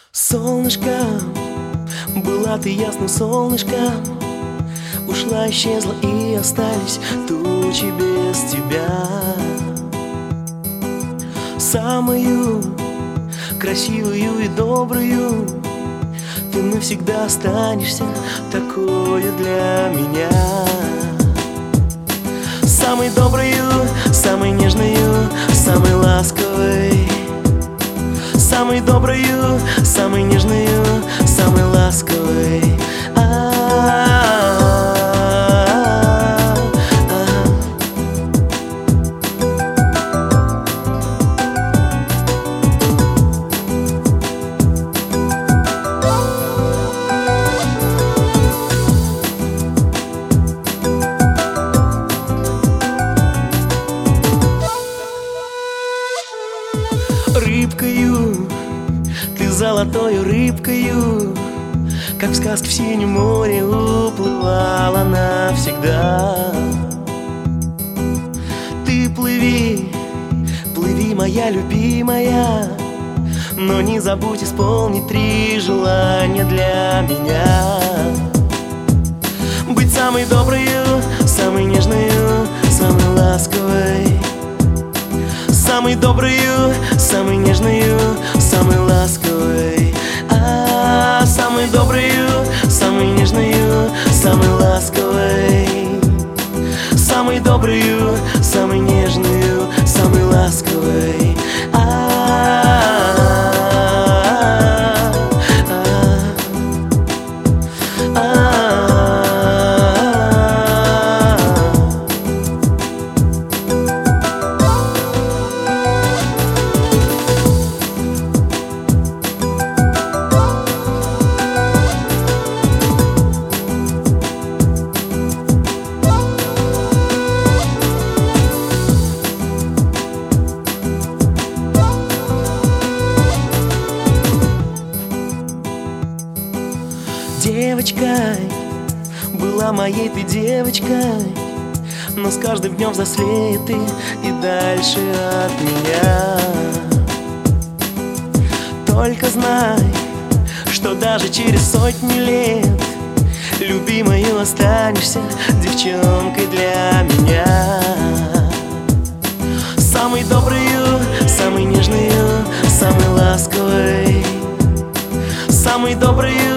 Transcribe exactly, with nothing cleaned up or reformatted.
Солнышко, была ты ясным солнышком, ушла, исчезла и остались тучи без тебя. Самую красивую и добрую ты навсегда останешься такою для меня. Самой доброю, самой нежною, самой ласковой. Самой доброю, самой нежною, самой ласковой. Рыбкою, ты золотою рыбкою, как в сказке в синем море уплывала навсегда. Ты плыви, плыви, моя любимая, но не забудь исполнить три желания для меня. Быть самой доброю, самой нежною, самой ласковой. Самой доброю, самой нежною, самой ласковой. А, самой доброю, самой нежною, самой ласковой. Самой доброю, самой нежною, самой ласковой. Девочкой, была моей ты девочкой, но с каждым днем взрослеет ты и дальше от меня. Только знай, что даже через сотни лет любимою останешься девчонкой для меня. Самой доброю, самой нежною, самой ласковой. Самой доброю,